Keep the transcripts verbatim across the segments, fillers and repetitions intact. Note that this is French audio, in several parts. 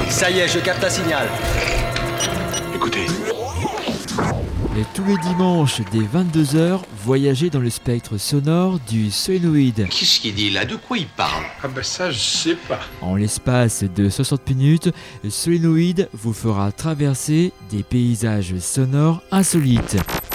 Ça y est, je capte un signal. Écoutez. Et tous les dimanches dès vingt-deux heures, voyagez dans le spectre sonore du Solénoïde. Qu'est-ce qu'il dit là? De quoi il parle? Ah ben ça, je sais pas. En l'espace de soixante minutes, le Solénoïde vous fera traverser des paysages sonores insolites.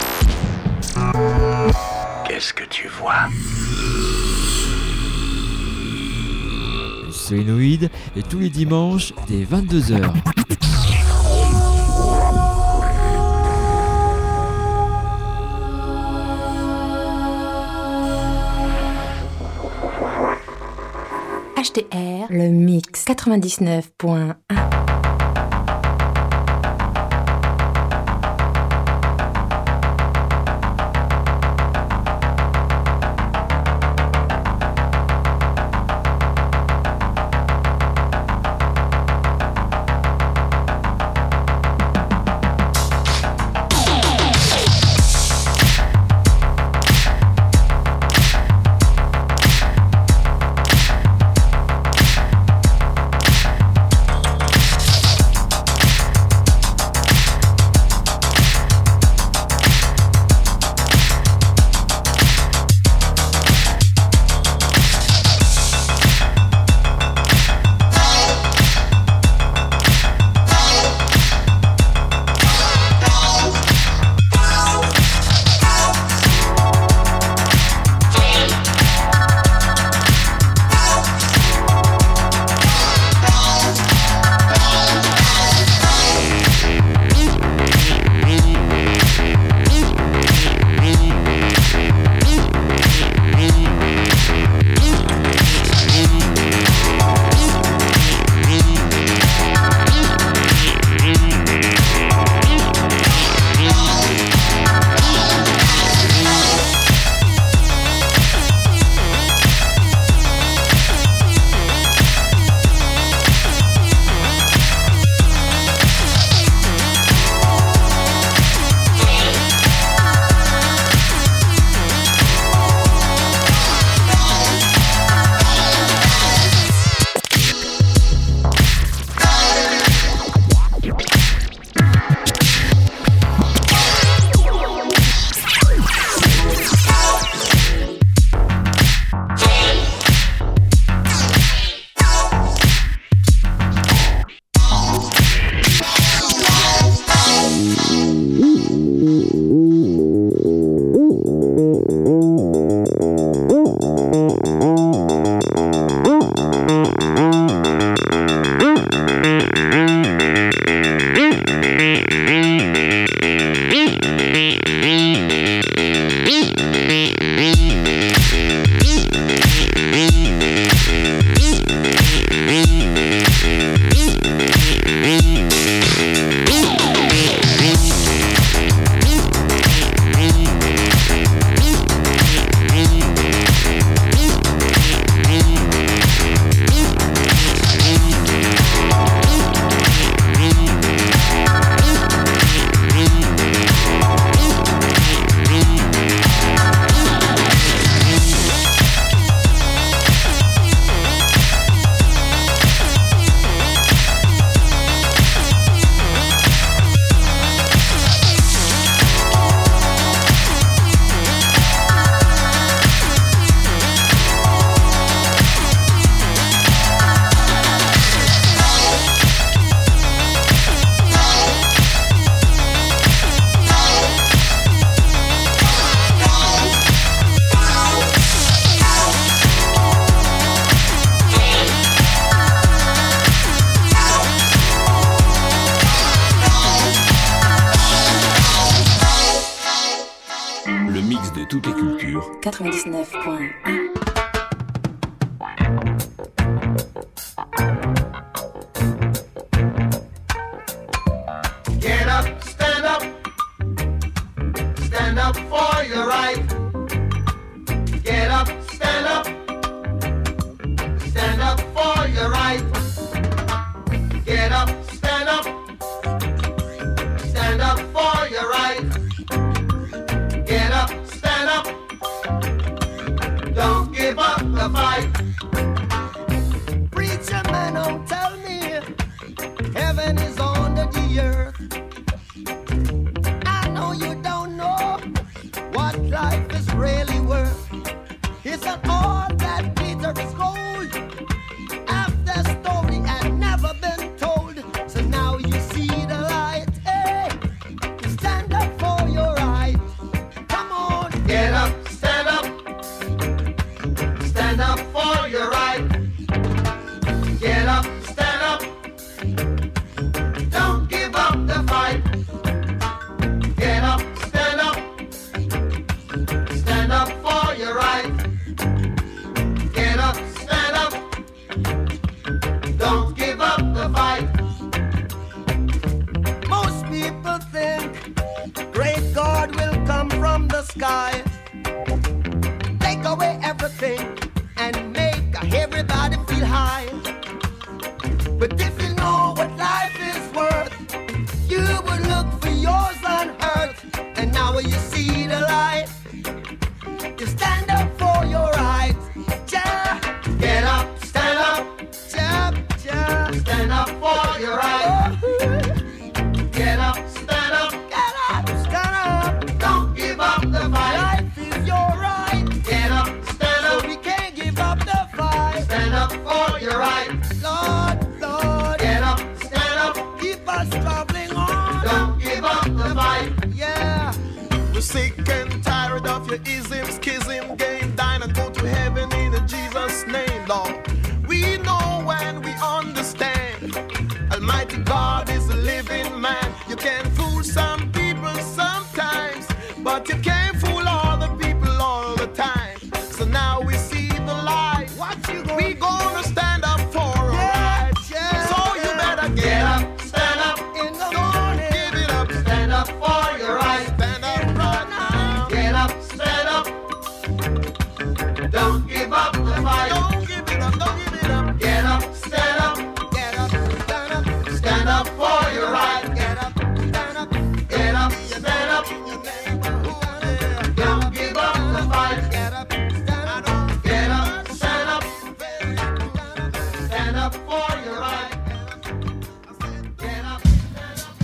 Qu'est-ce que tu vois? Le Solénoïde est tous les dimanches dès vingt-deux heures. H T R, le mix quatre-vingt-dix-neuf point un. toutes les cultures. quatre-vingt-dix-neuf point un. Get up, stand up, stand up for your right. Get up, stand up, stand up for your right. Get up, stand up, stand up for your right. Get up, stand up, don't give up the fight. Preacher man, don't tell me heaven is under the earth. I know you don't know what life is really worth. It's not all that glitter is gold. Half the story had never been told. So now you see the light. Hey, stand up for your right. Come on, get up, stand up. Stand up for your right. Get up, stand up. Don't give up the fight. Get up, stand up. Stand up for your right. Get up, stand up. Don't give up the fight. Most people think great God will come from the sky, take away everything and make everybody feel high. But if you know what life is worth, you would look for yours on earth. And now you see the light, you stand up for your rights. Ja, get up, stand up. Ja, ja, stand up for your rights. Get up, stand up. Get up, stand up. Don't give up the fight. Life is your right. Get up, stand up. So we can't give up the fight. Stand up for your right. Lord, Lord. Get up, stand up. Keep us traveling on. Don't give up the fight. Yeah. We're sick and tired of your ism, schism, game, dine and go to heaven in Jesus' name, Lord. We know and we understand. Almighty God is a living man. You can fool some people sometimes, but you can't fool all the people all the time. So now we see the light. What you gonna We gonna stand up for our rights. yeah. So you better Get get up, up, stand up in the don't morning. give it up, Stand up for your right. stand up right now. Get up, stand up. Don't give up the fight. Don't give it up, don't give it up. Get up, stand up. Get up, stand up. Stand up for your right. Get up, stand up. Get up, stand up. Don't give up the fight. Get up, stand up. Get up, stand up. Stand up for your right. Get up, stand up.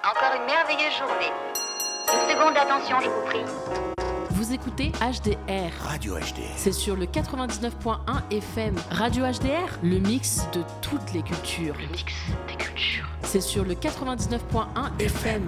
Encore une merveilleuse journée. Une seconde d'attention, je vous prie. Vous écoutez H D R. Radio H D R. C'est sur le quatre-vingt-dix-neuf point un F M. Radio H D R, le mix de toutes les cultures. Le mix des cultures. C'est sur le quatre-vingt-dix-neuf point un F M.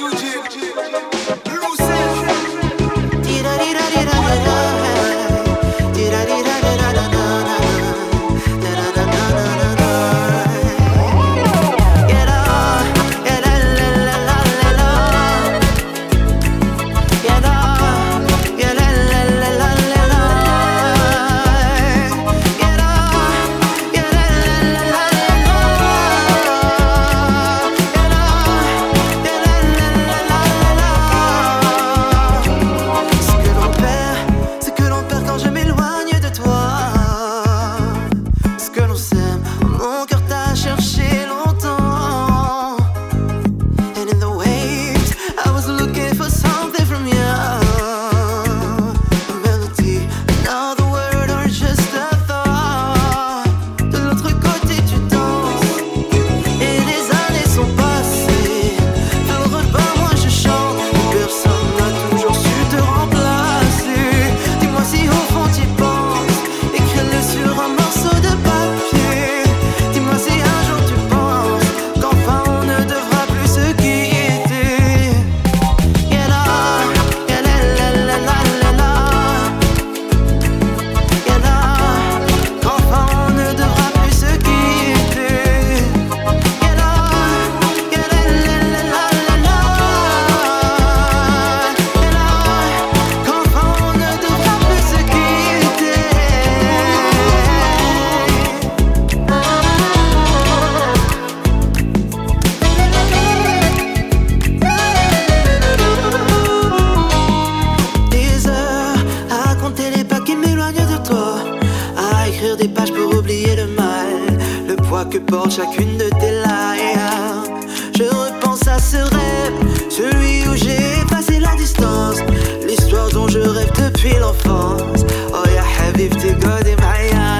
Chacune de tes lives, je repense à ce rêve, celui où j'ai effacé la distance, l'histoire dont je rêve depuis l'enfance. Oh ya habibti qadi ma'aya,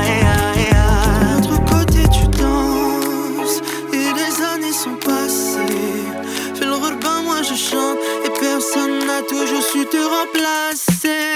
de l'autre côté tu danses et les années sont passées. Fais le repas, moi je chante et personne n'a toujours su te remplacer.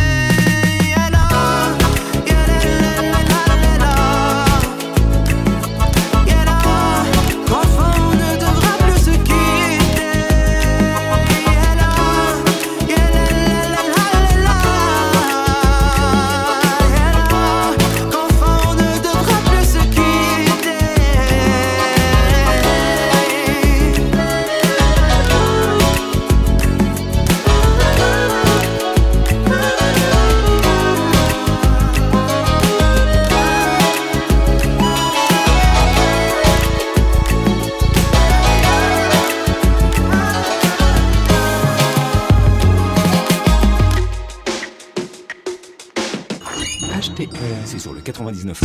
C'est sur le quatre-vingt-dix-neuf.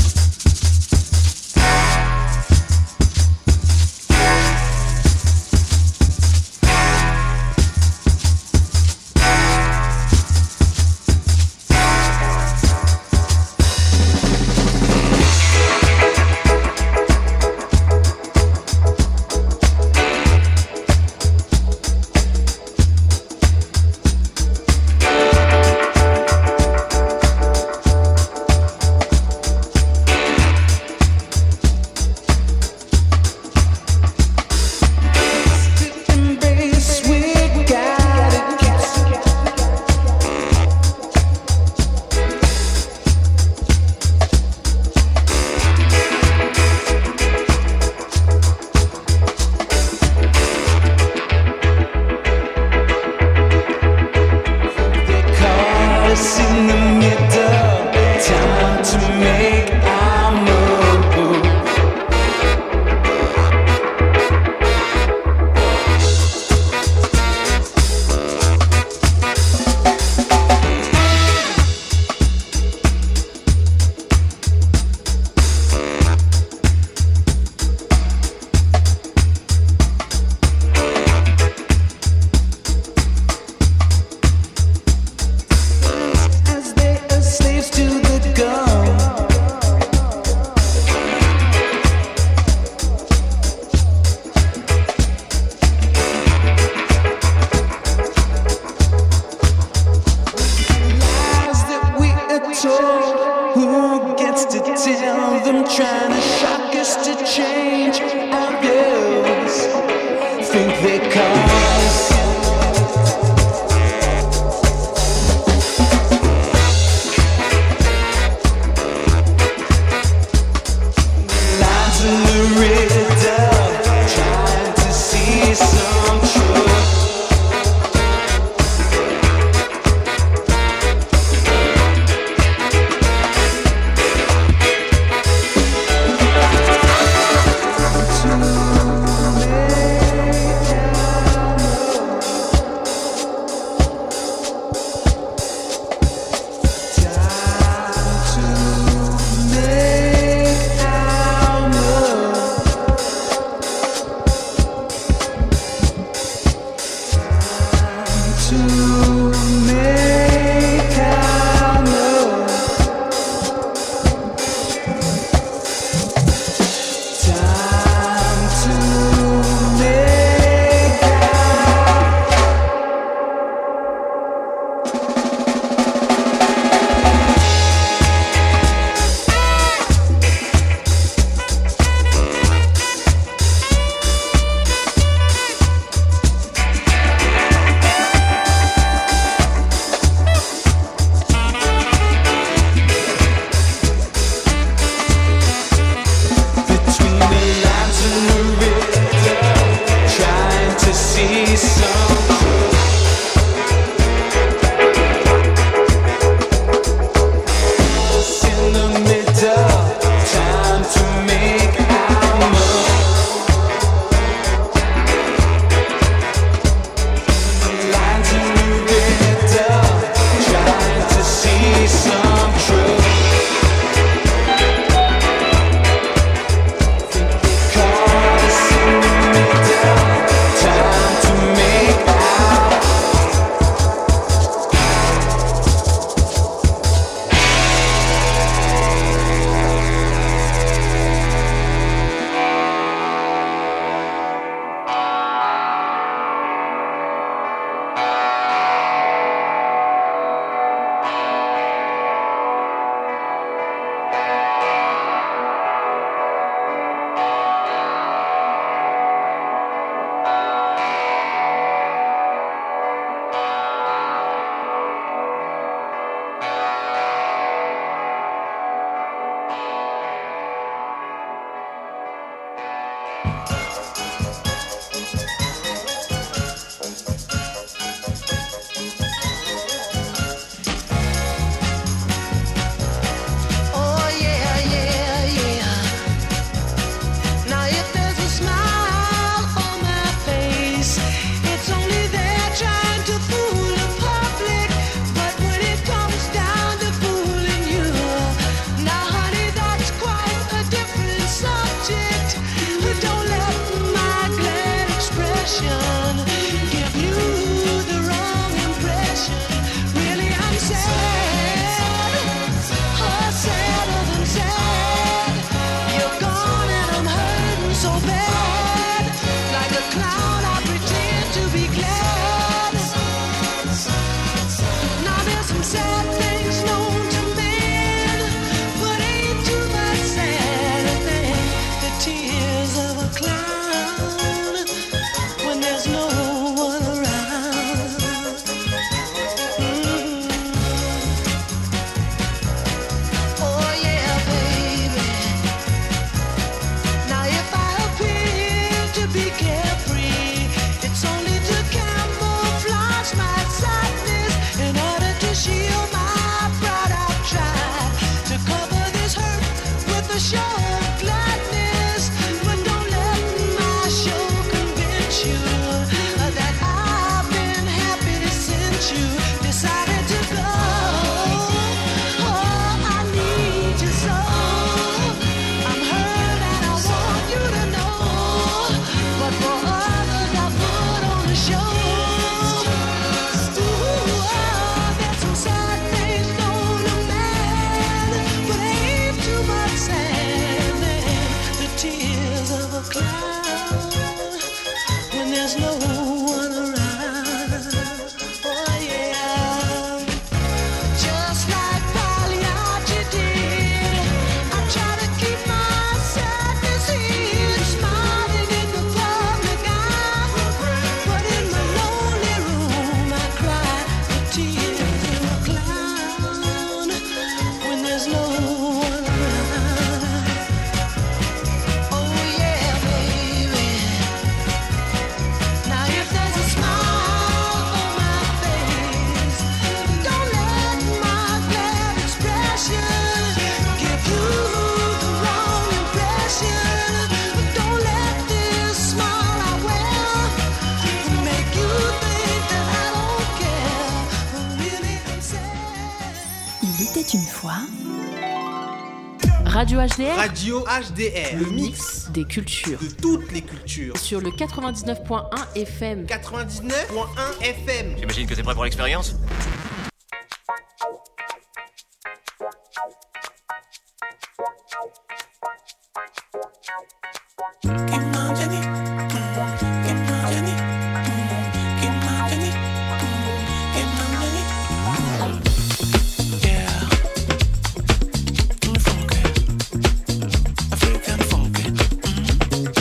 Radio H D R. Radio H D R, le mix des cultures. de toutes les cultures. Sur le quatre-vingt-dix-neuf point un F M. quatre-vingt-dix-neuf point un F M. J'imagine que t'es prêt pour l'expérience?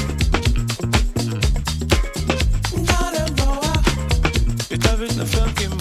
Esta vez no fue aunque